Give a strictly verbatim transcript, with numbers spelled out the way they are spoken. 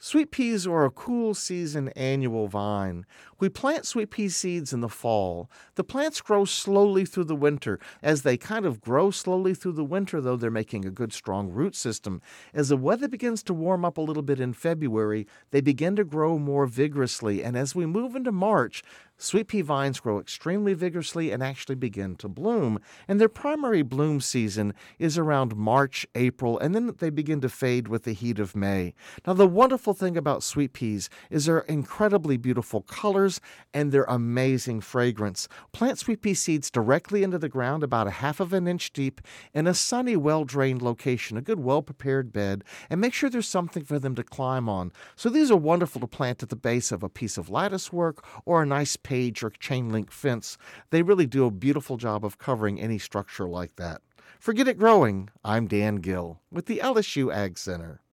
Sweet peas are a cool season annual vine. We plant sweet pea seeds in the fall. The plants grow slowly through the winter. As they kind of grow slowly through the winter, though, they're making a good strong root system. As the weather begins to warm up a little bit in February, they begin to grow more vigorously. And as we move into March, sweet pea vines grow extremely vigorously and actually begin to bloom. And their primary bloom season is around March, April, and then they begin to fade with the heat of May. Now, the wonderful thing about sweet peas is their incredibly beautiful colors and their amazing fragrance. Plant sweet pea seeds directly into the ground about a half of an inch deep in a sunny, well-drained location, a good, well-prepared bed, and make sure there's something for them to climb on. So these are wonderful to plant at the base of a piece of lattice work or a nice page or chain link fence. They really do a beautiful job of covering any structure like that. For Get It Growing, I'm Dan Gill with the L S U Ag Center.